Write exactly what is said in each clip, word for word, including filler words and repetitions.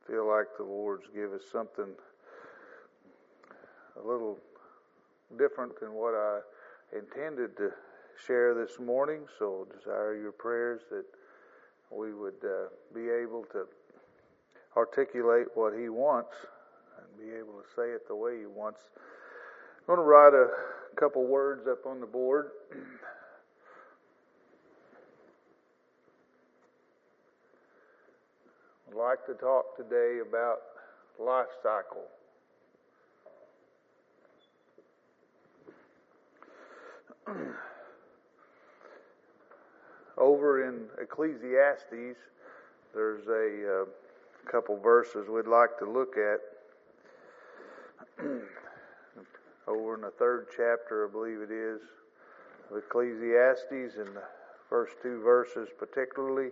feel like the Lord's give us something a little different than what I intended to share this morning. So desire your prayers that we would uh, be able to articulate what He wants and be able to say it the way He wants. I'm going to write a couple words up on the board. I'd like to talk today about life cycle. Over in Ecclesiastes, there's a uh, couple verses we'd like to look at. Over in the third chapter, I believe it is, of Ecclesiastes, in the first two verses particularly.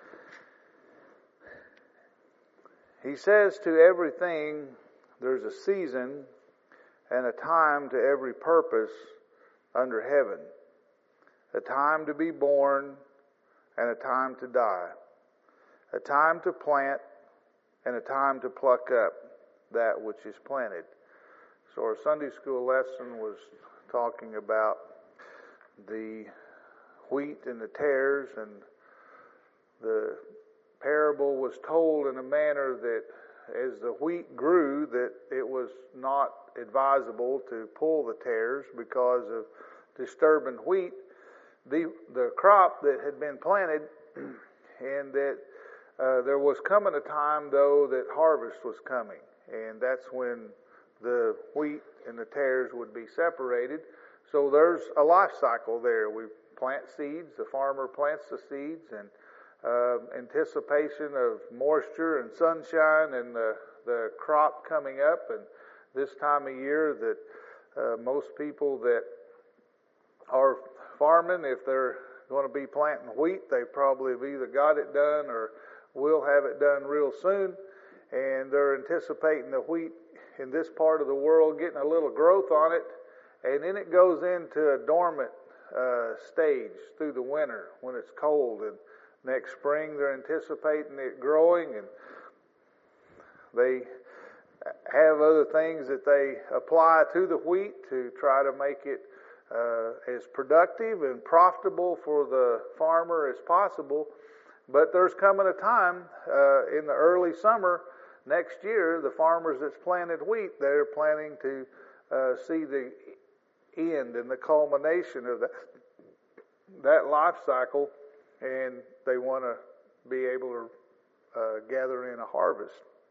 He says, to everything there's a season and a time to every purpose under heaven, a time to be born and a time to die, a time to plant and a time to pluck up that which is planted. So our Sunday school lesson was talking about the wheat and the tares, and the parable was told in a manner that as the wheat grew, that it was not advisable to pull the tares because of disturbing wheat, the the crop that had been planted, and that uh, there was coming a time, though, that harvest was coming, and that's when the wheat and the tares would be separated. So there's a life cycle there. We plant seeds, the farmer plants the seeds, and uh, anticipation of moisture and sunshine and the, the crop coming up. And this time of year that uh, most people that are farming, if they're going to be planting wheat, they probably have either got it done or will have it done real soon. And they're anticipating the wheat in this part of the world getting a little growth on it, and then it goes into a dormant uh, stage through the winter when it's cold, and next spring they're anticipating it growing, and they have other things that they apply to the wheat to try to make it uh, as productive and profitable for the farmer as possible. But there's coming a time uh, in the early summer next year, the farmers that's planted wheat, they're planning to uh, see the end and the culmination of that, that life cycle, and they want to be able to uh, gather in a harvest.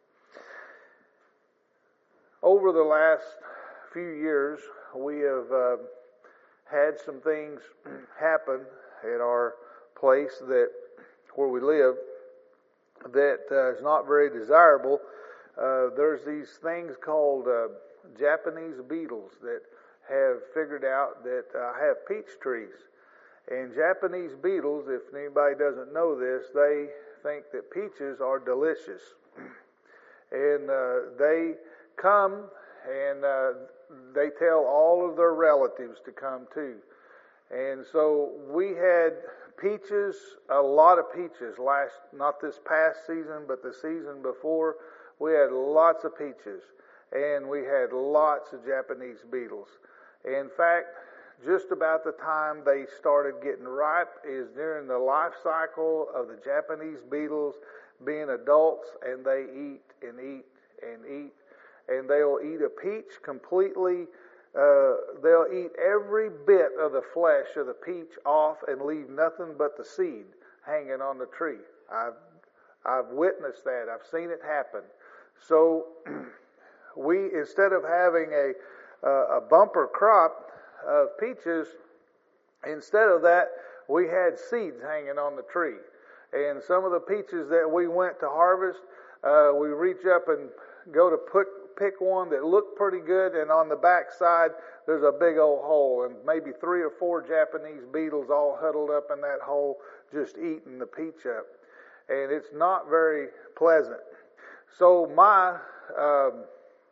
Over the last few years, we have uh, had some things happen at our place that where we live that uh, is not very desirable. Uh, there's these things called uh, Japanese beetles that have figured out that uh, have peach trees. And Japanese beetles, if anybody doesn't know this, they think that peaches are delicious. And uh, they come and uh, they tell all of their relatives to come too. And so we had peaches, a lot of peaches last, not this past season, but the season before. We had lots of peaches, and we had lots of Japanese beetles. In fact, just about the time they started getting ripe is during the life cycle of the Japanese beetles being adults, and they eat and eat and eat, and they'll eat a peach completely. Uh, they'll eat every bit of the flesh of the peach off and leave nothing but the seed hanging on the tree. I've I've witnessed that. I've seen it happen. So we, instead of having a uh, a bumper crop of peaches, instead of that, we had seeds hanging on the tree. And some of the peaches that we went to harvest, uh, we reach up and go to put. pick one that looked pretty good, and on the back side there's a big old hole, and maybe three or four Japanese beetles all huddled up in that hole just eating the peach up. And it's not very pleasant. So my um,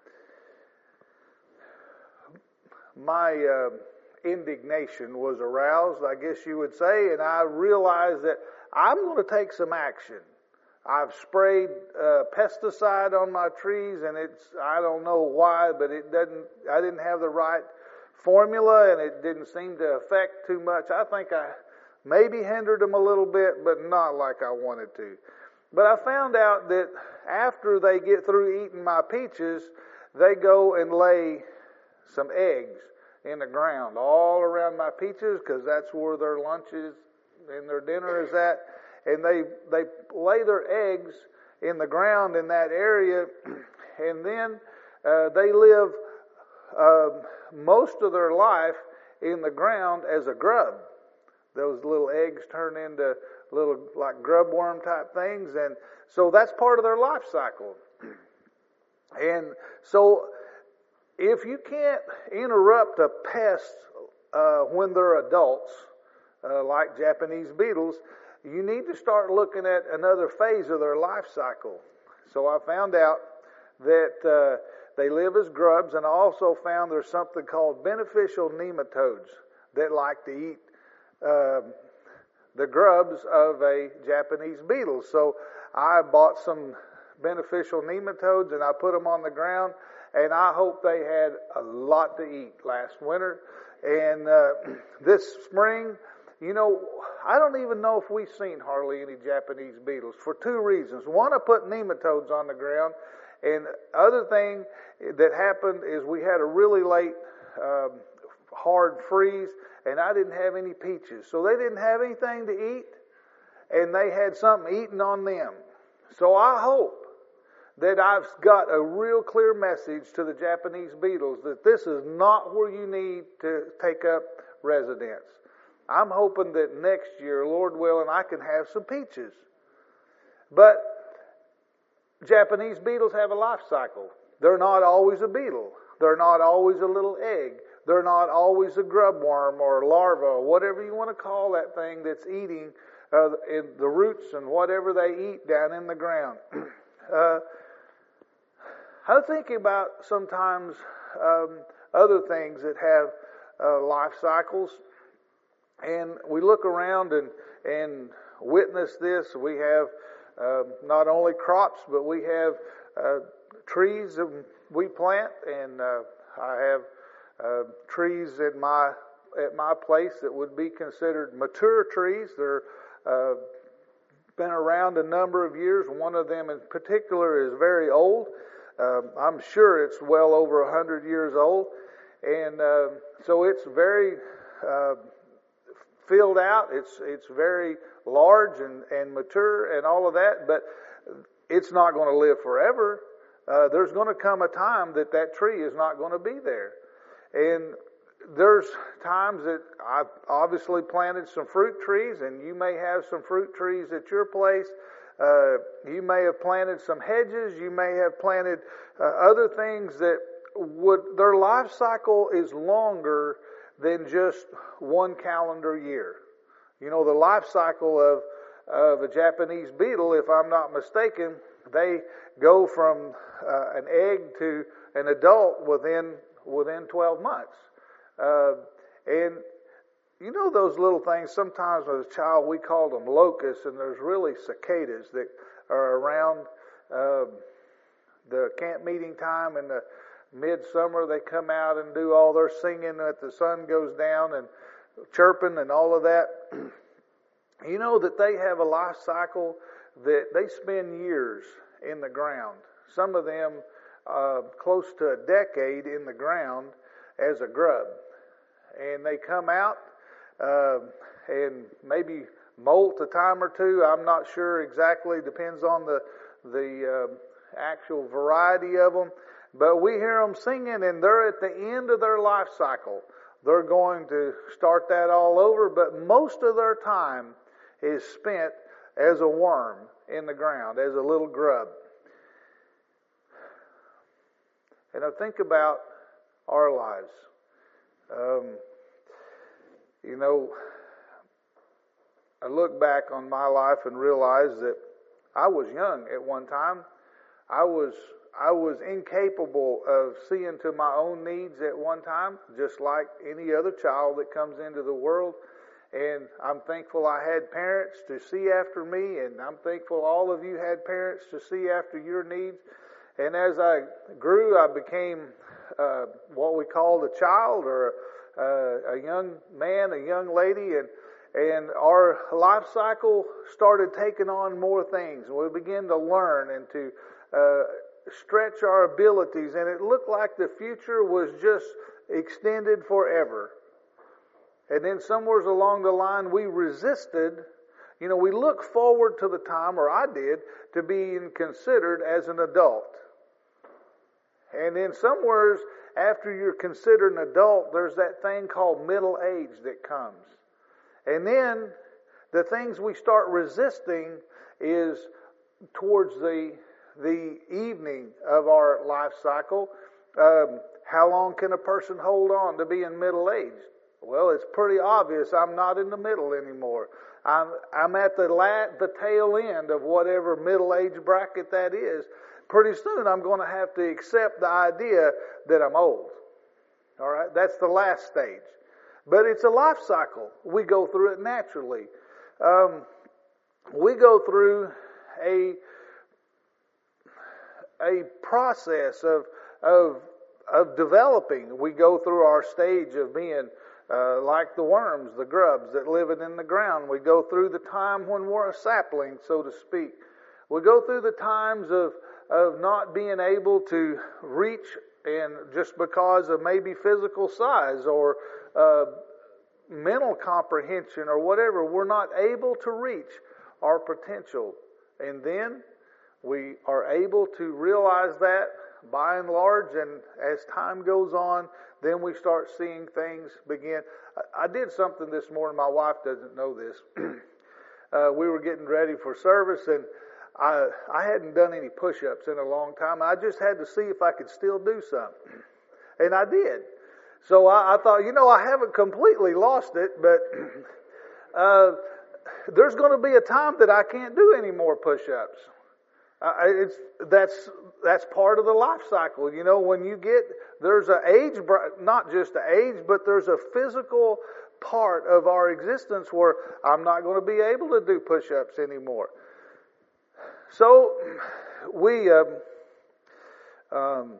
my uh, indignation was aroused, I guess you would say, and I realized that I'm going to take some action. I've sprayed uh, pesticide on my trees, and it's, I don't know why, but it doesn't, I didn't have the right formula, and it didn't seem to affect too much. I think I maybe hindered them a little bit, but not like I wanted to. But I found out that after they get through eating my peaches, they go and lay some eggs in the ground all around my peaches, because that's where their lunch is and their dinner is at. And they they lay their eggs in the ground in that area, and then uh, they live uh, most of their life in the ground as a grub. Those little eggs turn into little like grub worm type things, and so that's part of their life cycle. And so if you can't interrupt a pest uh, when they're adults, uh, like Japanese beetles, you need to start looking at another phase of their life cycle. So I found out that uh, they live as grubs, and I also found there's something called beneficial nematodes that like to eat uh, the grubs of a Japanese beetle. So I bought some beneficial nematodes and I put them on the ground, and I hope they had a lot to eat last winter. And uh, this spring, you know, I don't even know if we've seen hardly any Japanese beetles for two reasons. One, I put nematodes on the ground, and other thing that happened is we had a really late um, hard freeze, and I didn't have any peaches. So they didn't have anything to eat, and they had something eaten on them. So I hope that I've got a real clear message to the Japanese beetles that this is not where you need to take up residence. I'm hoping that next year, Lord willing, I can have some peaches. But Japanese beetles have a life cycle. They're not always a beetle. They're not always a little egg. They're not always a grub worm or larva or whatever you want to call that thing that's eating uh, in the roots and whatever they eat down in the ground. uh, I'm thinking about sometimes um, other things that have uh, life cycles. And we look around and, and witness this. We have uh, not only crops, but we have uh, trees that we plant. And uh, I have uh, trees at my at my place that would be considered mature trees. They're uh, been around a number of years. One of them in particular is very old. Uh, I'm sure it's well over a hundred years old, and uh, so it's very uh, filled out. It's it's very large and, and mature and all of that, but it's not going to live forever. Uh, there's going to come a time that that tree is not going to be there. And there's times that I've obviously planted some fruit trees, and you may have some fruit trees at your place. Uh, you may have planted some hedges. You may have planted uh, other things that would, their life cycle is longer than just one calendar year. You know, the life cycle of, of a Japanese beetle, if I'm not mistaken, they go from uh, an egg to an adult within within twelve months. Uh, and you know those little things, sometimes as a child we called them locusts, and there's really cicadas that are around uh, the camp meeting time in the midsummer. They come out and do all their singing that the sun goes down and chirping and all of that. You know that they have a life cycle that they spend years in the ground. Some of them uh, close to a decade in the ground as a grub. And they come out uh, and maybe molt a time or two. I'm not sure exactly. Depends on the, the uh, actual variety of them. But we hear them singing, and they're at the end of their life cycle. They're going to start that all over, but most of their time is spent as a worm in the ground, as a little grub. And I think about our lives. Um, you know, I look back on my life and realize that I was young at one time. I was I was incapable of seeing to my own needs at one time, just like any other child that comes into the world. And I'm thankful I had parents to see after me, and I'm thankful all of you had parents to see after your needs. And as I grew, I became uh, what we called a child, or uh, a young man, a young lady, and and our life cycle started taking on more things. We began to learn and to uh, stretch our abilities, and it looked like the future was just extended forever. And then somewhere along the line, we resisted. You know, we look forward to the time, or I did, to being considered as an adult. And then somewhere after you're considered an adult, there's that thing called middle age that comes. And then the things we start resisting is towards the the evening of our life cycle. Um, how long can a person hold on to being middle aged? Well, it's pretty obvious I'm not in the middle anymore. I'm I'm at the la- the tail end of whatever middle age bracket that is. Pretty soon I'm going to have to accept the idea that I'm old. All right, that's the last stage. But it's a life cycle. We go through it naturally. Um, we go through a a process of of of developing. We go through our stage of being uh, like the worms, the grubs that live in the ground. We go through the time when we're a sapling, so to speak. We go through the times of of not being able to reach, and just because of maybe physical size or uh, mental comprehension or whatever, we're not able to reach our potential. And then we are able to realize that by and large, and as time goes on, then we start seeing things begin. I, I did something this morning. My wife doesn't know this. uh, we were getting ready for service, and I I hadn't done any push-ups in a long time. I just had to see if I could still do something. And I did. So I, I thought, you know, I haven't completely lost it, but uh, there's going to be a time that I can't do any more push-ups. Uh, it's that's that's part of the life cycle. You know, when you get, there's an age, not just an age, but there's a physical part of our existence where I'm not going to be able to do push-ups anymore. So we um, um,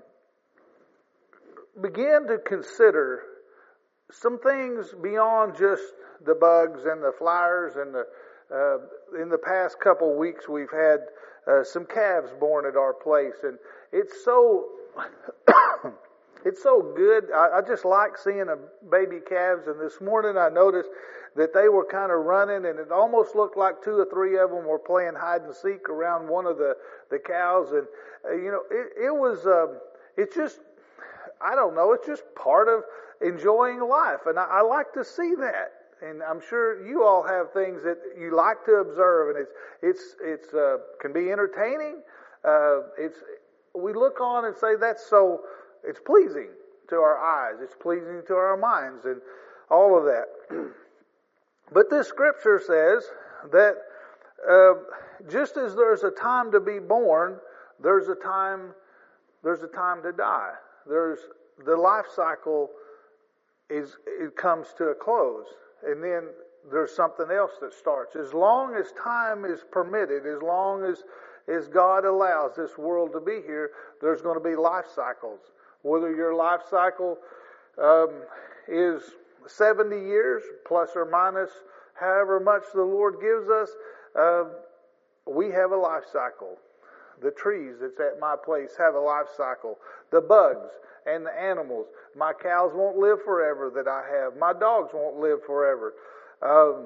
began to consider some things beyond just the bugs and the flyers. And the uh, in the past couple weeks, we've had uh, some calves born at our place, and it's so it's so good. I, I just like seeing a baby calves. And this morning, I noticed that they were kind of running, and it almost looked like two or three of them were playing hide and seek around one of the, the cows. And, uh, you know, it, it was, um, it's just, I don't know, it's just part of enjoying life. And I, I like to see that. And I'm sure you all have things that you like to observe, and it's, it's, it's, uh, can be entertaining. Uh, it's, we look on and say that's so, it's pleasing to our eyes. It's pleasing to our minds and all of that. But this scripture says that uh, just as there's a time to be born, there's a time there's a time to die. There's the life cycle is it comes to a close, and then there's something else that starts. As long as time is permitted, as long as as God allows this world to be here, there's going to be life cycles. Whether your life cycle um, is seventy years, plus or minus however much the Lord gives us, uh, we have a life cycle. The trees that's at my place have a life cycle. The bugs and the animals. My cows won't live forever that I have. My dogs won't live forever. Um,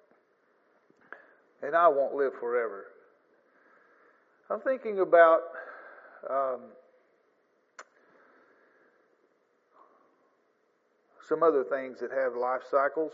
and I won't live forever. I'm thinking about um, some other things that have life cycles.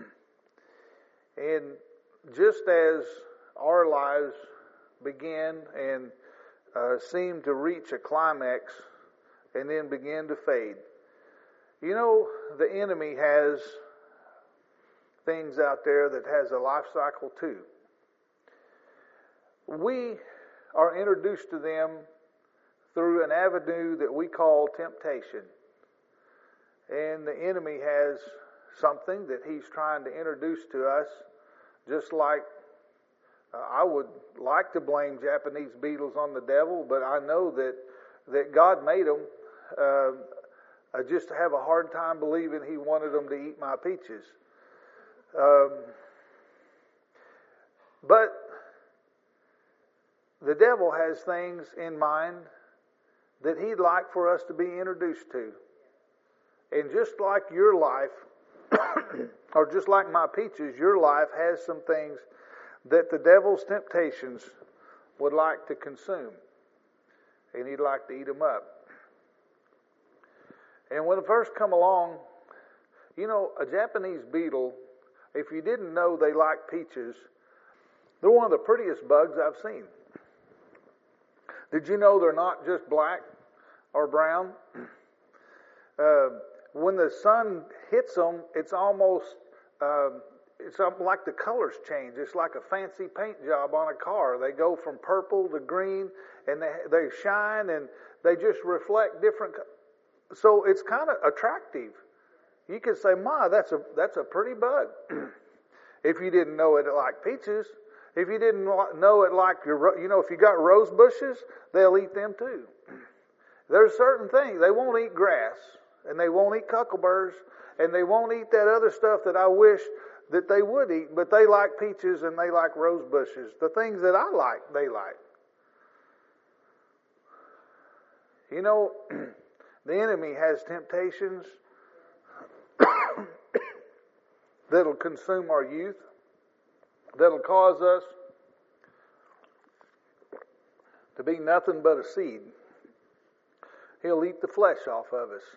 And just as our lives begin and uh, seem to reach a climax and then begin to fade, you know, the enemy has things out there that has a life cycle too. We are introduced to them through an avenue that we call temptation. And the enemy has something that he's trying to introduce to us, just like uh, I would like to blame Japanese beetles on the devil, but I know that, that God made them. Uh, I just have a hard time believing he wanted them to eat my peaches. Um, but the devil has things in mind that he'd like for us to be introduced to. And just like your life, or just like my peaches, your life has some things that the devil's temptations would like to consume. And he'd like to eat them up. And when it first come along, you know, a Japanese beetle, if you didn't know they like peaches, they're one of the prettiest bugs I've seen. Did you know they're not just black or brown? Uh, when the sun hits them, it's almost, uh, it's like the colors change. It's like a fancy paint job on a car. They go from purple to green, and they, they shine, and they just reflect different. So it's kind of attractive. You could say, "Ma, that's a that's a pretty bug." If you didn't know it like peaches. If you didn't know it like your, you know, if you got rose bushes, they'll eat them too. There's certain things. They won't eat grass, and they won't eat cucumber, and they won't eat that other stuff that I wish that they would eat, but they like peaches and they like rose bushes. The things that I like, they like. You know, the enemy has temptations that'll consume our youth, that'll cause us to be nothing but a seed. He'll eat the flesh off of us.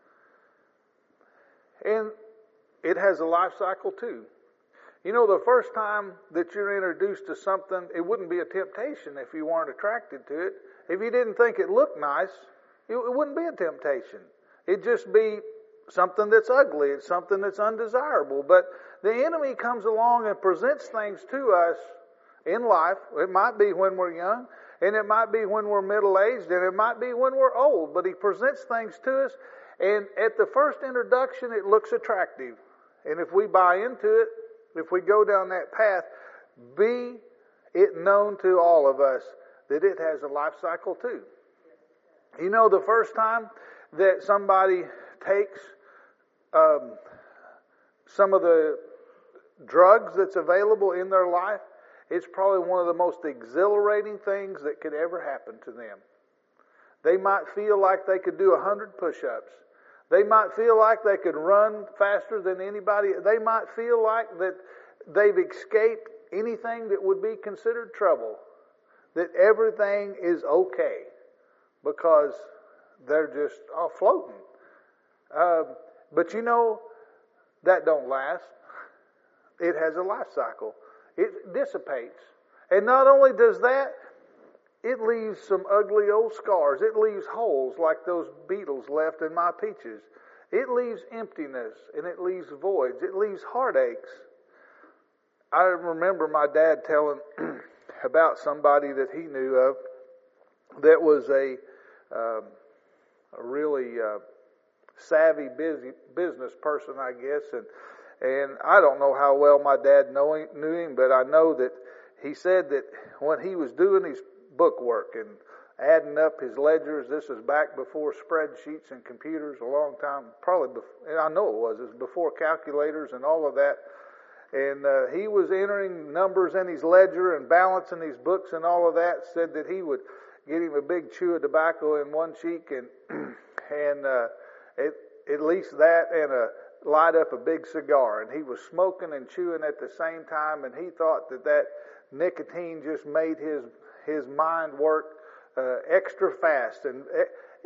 And it has a life cycle too. You know, the first time that you're introduced to something, it wouldn't be a temptation if you weren't attracted to it. If you didn't think it looked nice, it wouldn't be a temptation. It'd just be something that's ugly. It's something that's undesirable. But the enemy comes along and presents things to us in life. It might be when we're young, and it might be when we're middle-aged, and it might be when we're old. But he presents things to us, and at the first introduction, it looks attractive. And if we buy into it, if we go down that path, be it known to all of us that it has a life cycle too. You know, the first time that somebody takes um, some of the drugs that's available in their life, it's probably one of the most exhilarating things that could ever happen to them. They might feel like they could do a hundred push-ups. They might feel like they could run faster than anybody. They might feel like that they've escaped anything that would be considered trouble. That everything is okay because they're just oh, floating. Uh, but you know, that don't last. It has a life cycle. It dissipates. And not only does that, it leaves some ugly old scars. It leaves holes like those beetles left in my peaches. It leaves emptiness and it leaves voids. It leaves heartaches. I remember my dad telling about somebody that he knew of that was a, uh, a really uh, savvy busy business person, I guess. And and I don't know how well my dad know him, knew him, but I know that he said that when he was doing his book work and adding up his ledgers, this was back before spreadsheets and computers, a long time, probably before, I know it was, it was before calculators and all of that. And uh, he was entering numbers in his ledger and balancing his books and all of that. Said that he would get him a big chew of tobacco in one cheek and and uh, it, at least that and a light up a big cigar. And he was smoking and chewing at the same time, and he thought that that nicotine just made his his mind work uh, extra fast. And it,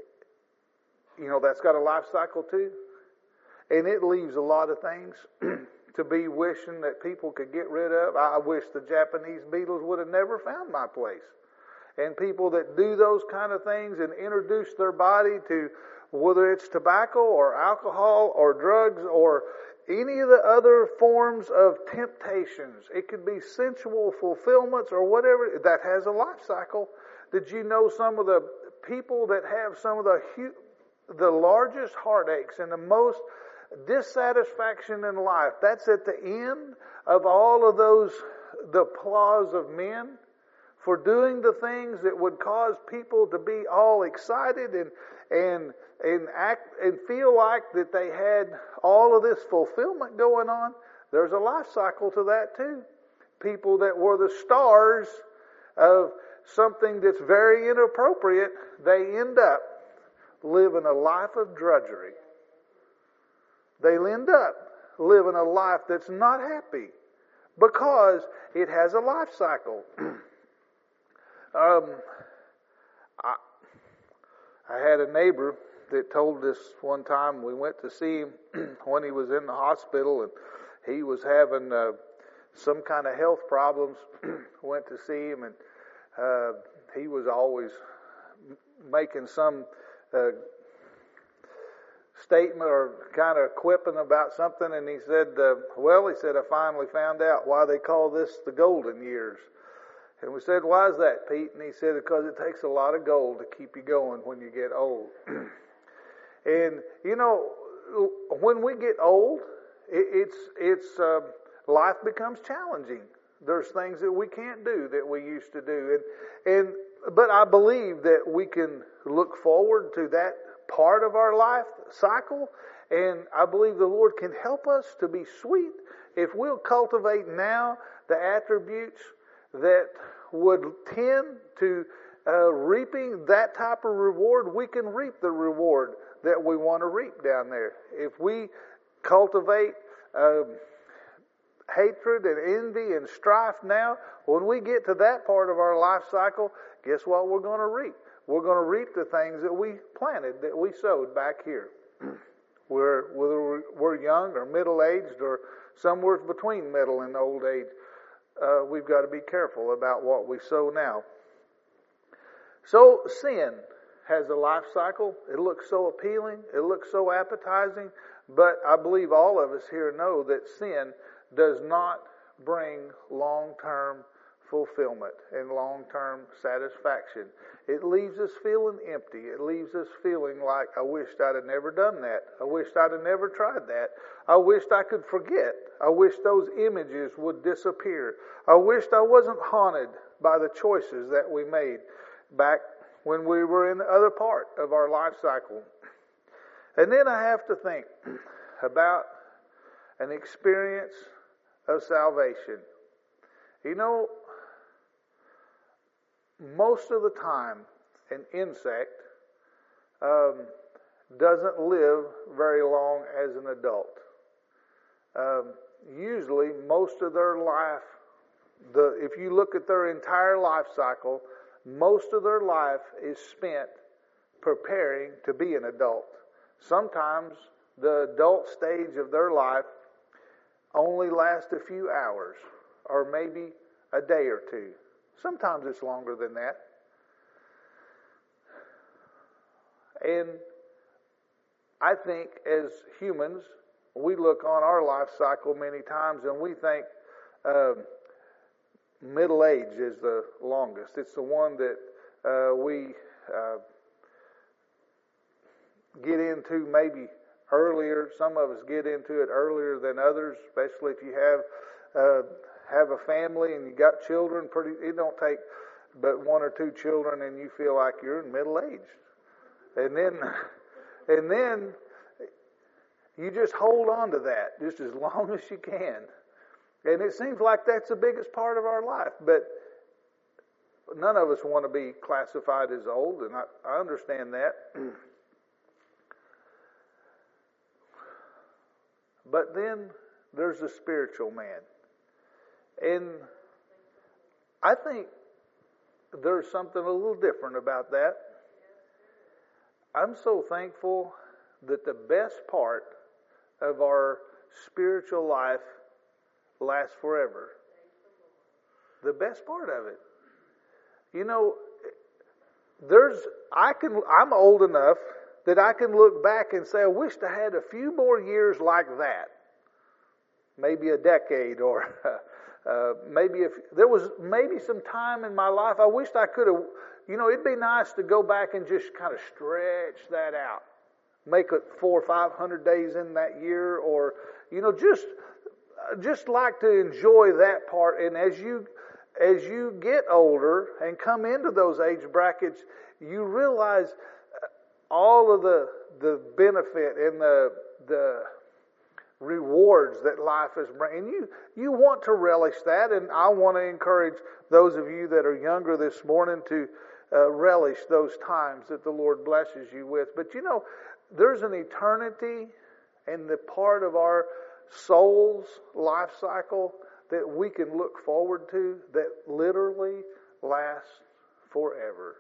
you know, that's got a life cycle too, and it leaves a lot of things to be wishing that people could get rid of. I wish the Japanese beetles would have never found my place. And people that do those kind of things and introduce their body to whether it's tobacco or alcohol or drugs or any of the other forms of temptations. It could be sensual fulfillments or whatever. That has a life cycle. Did you know some of the people that have some of the hu- the largest heartaches and the most dissatisfaction in life. That's at the end of all of those, the applause of men for doing the things that would cause people to be all excited and and and act and feel like that they had all of this fulfillment going on. There's a life cycle to that too. People that were the stars of something that's very inappropriate, they end up living a life of drudgery. They end up living a life that's not happy because it has a life cycle. um, I, I had a neighbor that told us one time, we went to see him when he was in the hospital and he was having uh, some kind of health problems. Went to see him and uh, he was always making some uh, statement or kind of quipping about something, and he said, uh, well, he said, I finally found out why they call this the golden years. And we said, why is that, Pete? And he said, because it takes a lot of gold to keep you going when you get old. And, you know, when we get old, it, it's, it's, uh, life becomes challenging. There's things that we can't do that we used to do. And, and, but I believe that we can look forward to that part of our life cycle, and I believe the Lord can help us to be sweet if we'll cultivate now the attributes that would tend to uh, reaping that type of reward. We can reap the reward that we want to reap down there. If we cultivate uh, hatred and envy and strife now, when we get to that part of our life cycle, guess what we're going to reap? We're going to reap the things that we planted, that we sowed back here. We're, whether we're young or middle-aged or somewhere between middle and old age, uh, we've got to be careful about what we sow now. So sin has a life cycle. It looks so appealing. It looks so appetizing. But I believe all of us here know that sin does not bring long-term fulfillment and long-term satisfaction. It leaves us feeling empty. It leaves us feeling like, I wished I'd have never done that. I wished I'd have never tried that. I wished I could forget. I wish those images would disappear. I wished I wasn't haunted by the choices that we made back when we were in the other part of our life cycle. And then I have to think about an experience of salvation. You know, most of the time, an insect um, doesn't live very long as an adult. Um, usually, most of their life, the if you look at their entire life cycle, most of their life is spent preparing to be an adult. Sometimes the adult stage of their life only lasts a few hours or maybe a day or two. Sometimes it's longer than that. And I think as humans, we look on our life cycle many times and we think um, middle age is the longest. It's the one that uh, we uh, get into maybe earlier. Some of us get into it earlier than others, especially if you have uh, have a family and you got children. Pretty, it don't take but one or two children and you feel like you're in middle age. And then, and then you just hold on to that just as long as you can. And it seems like that's the biggest part of our life. But none of us want to be classified as old, and I, I understand that. But then there's the spiritual man. And I think there's something a little different about that. I'm so thankful that the best part of our spiritual life lasts forever. The best part of it. You know, there's I can I'm old enough that I can look back and say, I wished I had a few more years like that. Maybe a decade, or uh, maybe if there was maybe some time in my life, I wished I could have, you know, it'd be nice to go back and just kind of stretch that out make it four or five hundred days in that year, or, you know, just, just like to enjoy that part. And as you, as you get older and come into those age brackets, you realize all of the, the benefit and the, the rewards that life is bringing. You, you want to relish that, and I want to encourage those of you that are younger this morning to uh, relish those times that the Lord blesses you with. But you know, there's an eternity in the part of our soul's life cycle that we can look forward to that literally lasts forever.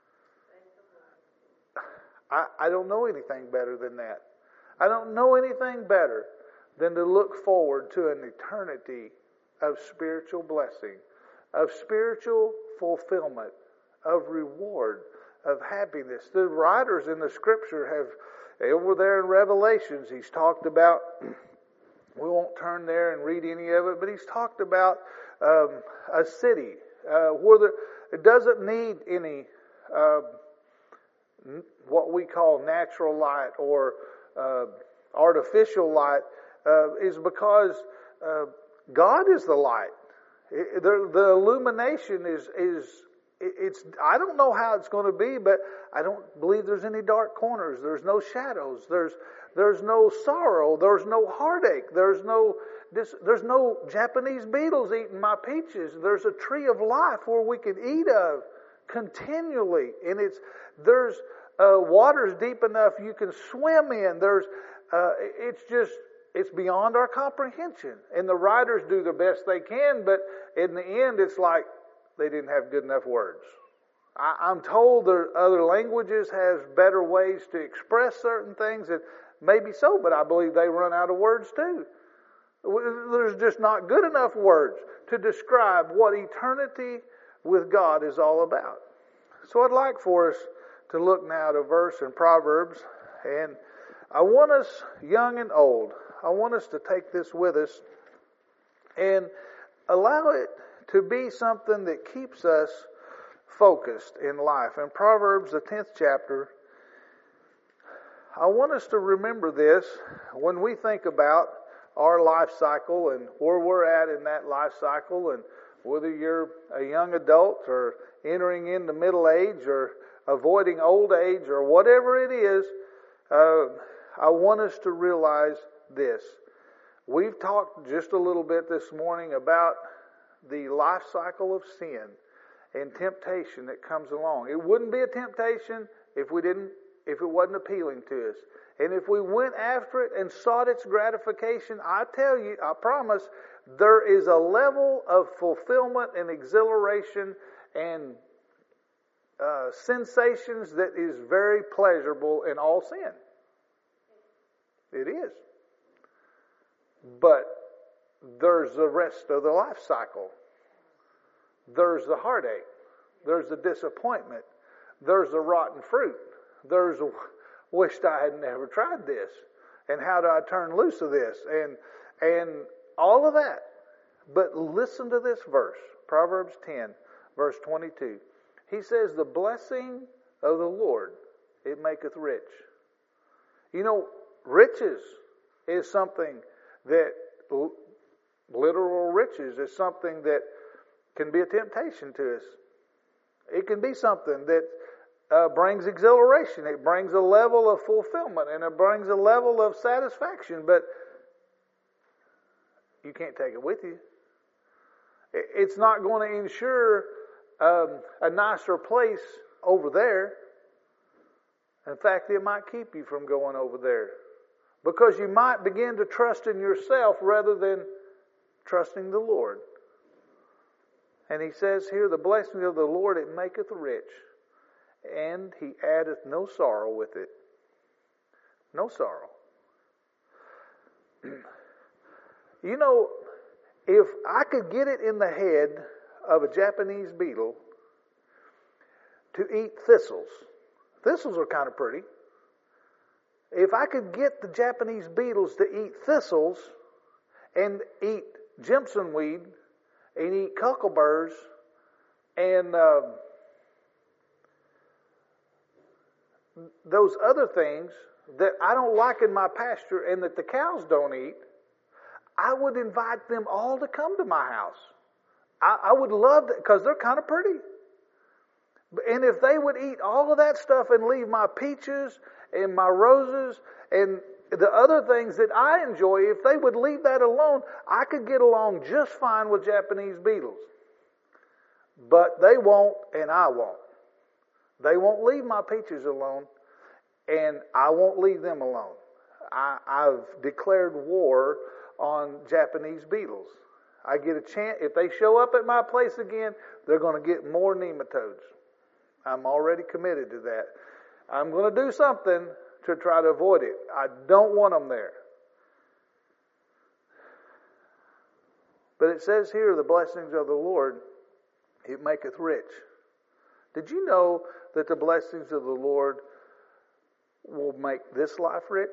I, I don't know anything better than that. I don't know anything better than to look forward to an eternity of spiritual blessing, of spiritual fulfillment, of reward, of happiness. The writers in the Scripture have, over there in Revelations, he's talked about, we won't turn there and read any of it, but he's talked about um, a city uh, where there, it doesn't need any uh, what we call natural light or uh, artificial light, uh, is because uh, God is the light. It, the, the illumination is is it's. I don't know how it's going to be, but I don't believe there's any dark corners. There's no shadows. There's there's no sorrow. There's no heartache. There's no this, there's no Japanese beetles eating my peaches. There's a tree of life where we can eat of continually, and it's there's uh, water's deep enough you can swim in. There's uh, it's just. It's beyond our comprehension. And the writers do the best they can, but in the end, it's like they didn't have good enough words. I, I'm told there other languages have better ways to express certain things, and maybe so, but I believe they run out of words too. There's just not good enough words to describe what eternity with God is all about. So I'd like for us to look now at a verse in Proverbs, and I want us, young and old, I want us to take this with us and allow it to be something that keeps us focused in life. In Proverbs, the tenth chapter, I want us to remember this when we think about our life cycle and where we're at in that life cycle, and whether you're a young adult or entering into middle age or avoiding old age or whatever it is, uh, I want us to realize this. We've talked just a little bit this morning about the life cycle of sin and temptation that comes along. It wouldn't be a temptation if we didn't, if it wasn't appealing to us. And if we went after it and sought its gratification, I tell you, I promise, there is a level of fulfillment and exhilaration and uh, sensations that is very pleasurable in all sin. It is. But there's the rest of the life cycle. There's the heartache. There's the disappointment. There's the rotten fruit. There's a, wished I had never tried this. And how do I turn loose of this? And and all of that. But listen to this verse. Proverbs ten, verse twenty-two. He says, the blessing of the Lord, it maketh rich. You know, riches is something that, literal riches is something that can be a temptation to us. It can be something that uh, brings exhilaration. It brings a level of fulfillment and it brings a level of satisfaction, but you can't take it with you. It's not going to ensure um, a nicer place over there. In fact, it might keep you from going over there. Because you might begin to trust in yourself rather than trusting the Lord. And he says here, the blessing of the Lord, it maketh rich, and he addeth no sorrow with it. No sorrow. You know, if I could get it in the head of a Japanese beetle to eat thistles, thistles are kind of pretty. If I could get the Japanese beetles to eat thistles and eat Jimson weed and eat cuckleburrs and uh, those other things that I don't like in my pasture and that the cows don't eat, I would invite them all to come to my house. I, I would love that because they're kind of pretty. And if they would eat all of that stuff and leave my peaches and my roses and the other things that I enjoy, if they would leave that alone, I could get along just fine with Japanese beetles. But they won't, and I won't. They won't leave my peaches alone, and I won't leave them alone. I, I've declared war on Japanese beetles. I get a chance, if they show up at my place again, they're going to get more nematodes. I'm already committed to that. I'm going to do something to try to avoid it. I don't want them there. But it says here, the blessings of the Lord, it maketh rich. Did you know that the blessings of the Lord will make this life rich?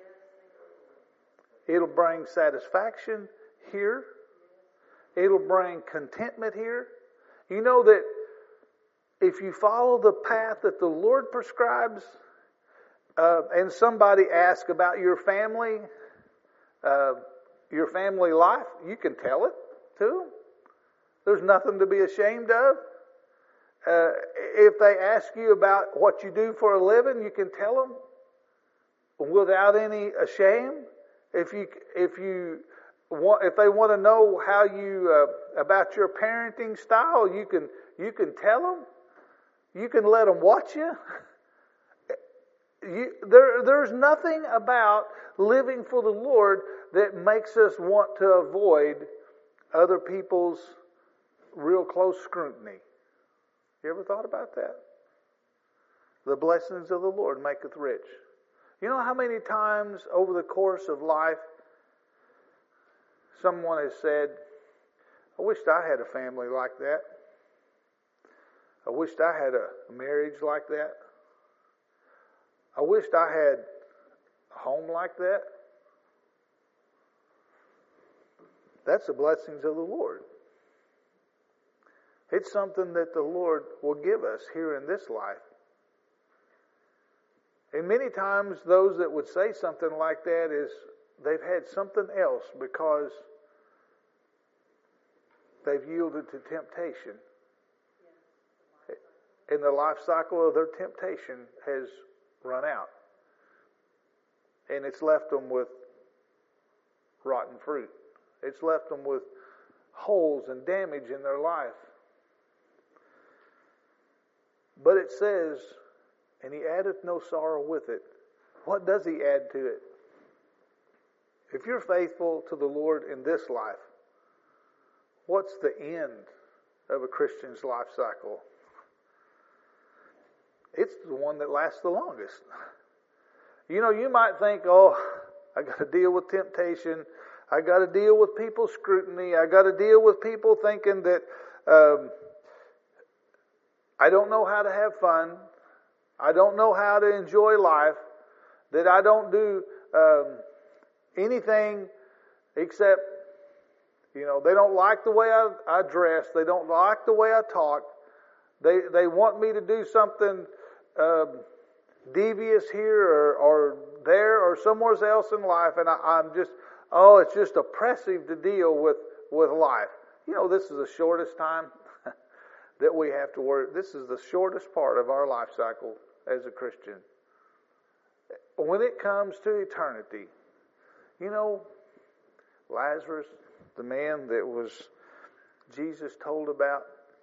It'll bring satisfaction here. It'll bring contentment here. You know that if you follow the path that the Lord prescribes, uh, and somebody asks about your family, uh, your family life, you can tell it to them. There's nothing to be ashamed of. Uh, if they ask you about what you do for a living, you can tell them without any shame. If you if you want, if they want to know how you uh, about your parenting style, you can you can tell them. You can let them watch you. you there, there's nothing about living for the Lord that makes us want to avoid other people's real close scrutiny. You ever thought about that? The blessings of the Lord maketh rich. You know how many times over the course of life someone has said, I wished I had a family like that. I wished I had a marriage like that. I wished I had a home like that. That's the blessings of the Lord. It's something that the Lord will give us here in this life. And many times those that would say something like that is they've had something else because they've yielded to temptation. And the life cycle of their temptation has run out. And it's left them with rotten fruit. It's left them with holes and damage in their life. But it says, and he addeth no sorrow with it. What does he add to it? If you're faithful to the Lord in this life, what's the end of a Christian's life cycle? It's the one that lasts the longest. You know, you might think, oh, I got to deal with temptation. I got to deal with people's scrutiny. I got to deal with people thinking that um, I don't know how to have fun. I don't know how to enjoy life. That I don't do um, anything except, you know, they don't like the way I, I dress. They don't like the way I talk. They they want me to do something um, devious here or, or there or somewhere else in life, and I, I'm just, oh, it's just oppressive to deal with, with life. You know, this is the shortest time that we have to work. This is the shortest part of our life cycle as a Christian. When it comes to eternity, you know, Lazarus, the man that was Jesus told about,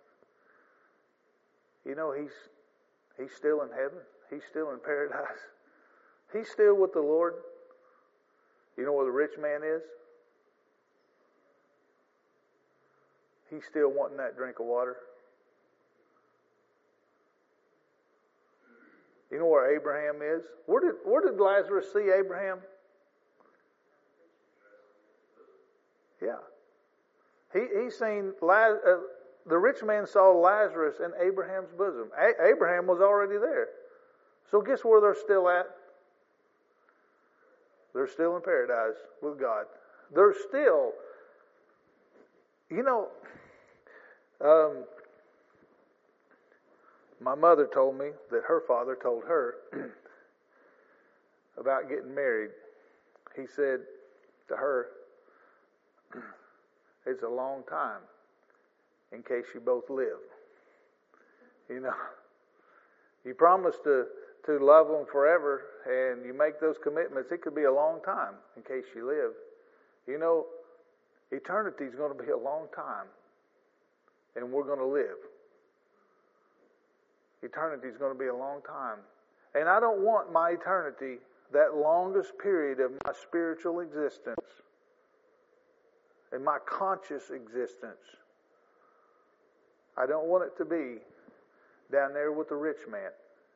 you know, he's he's still in heaven. He's still in paradise. He's still with the Lord. You know where the rich man is? He's still wanting that drink of water. You know where Abraham is? Where did where did Lazarus see Abraham? Yeah. He he seen Lazarus. Uh, The rich man saw Lazarus in Abraham's bosom. A- Abraham was already there. So guess where they're still at? They're still in paradise with God. They're still, you know, um, my mother told me that her father told her about getting married, he said to her, it's a long time in case you both live. You know, you promise to, to love them forever and you make those commitments. It could be a long time in case you live. You know, eternity is going to be a long time and we're going to live. Eternity is going to be a long time. And I don't want my eternity, that longest period of my spiritual existence and my conscious existence, I don't want it to be down there with the rich man.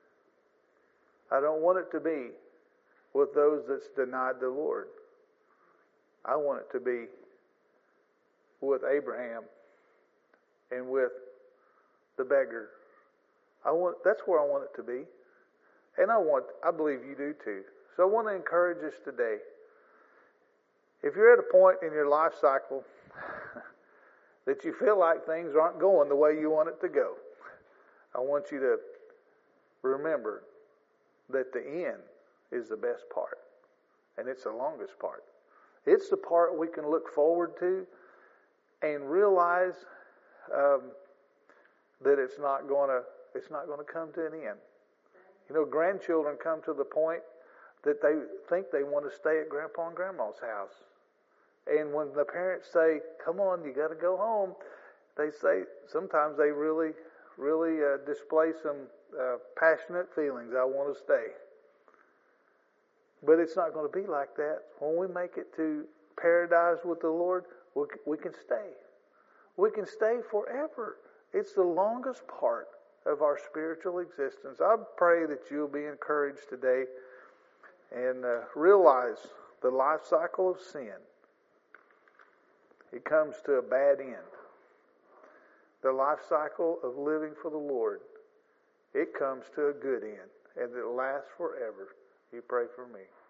I don't want it to be with those that's denied the Lord. I want it to be with Abraham and with the beggar. I want, that's where I want it to be. And I want, I believe you do too. So I want to encourage us today. If you're at a point in your life cycle that you feel like things aren't going the way you want it to go, I want you to remember that the end is the best part. And it's the longest part. It's the part we can look forward to and realize um, that it's not going to it's not going to come to an end. You know, grandchildren come to the point that they think they want to stay at Grandpa and Grandma's house. And when the parents say, come on, you got to go home, they say, sometimes they really, really uh, display some uh, passionate feelings. I want to stay. But it's not going to be like that. When we make it to paradise with the Lord, we, we can stay. We can stay forever. It's the longest part of our spiritual existence. I pray that you'll be encouraged today and uh, realize the life cycle of sin. It comes to a bad end. The life cycle of living for the Lord, it comes to a good end, and it lasts forever. You pray for me.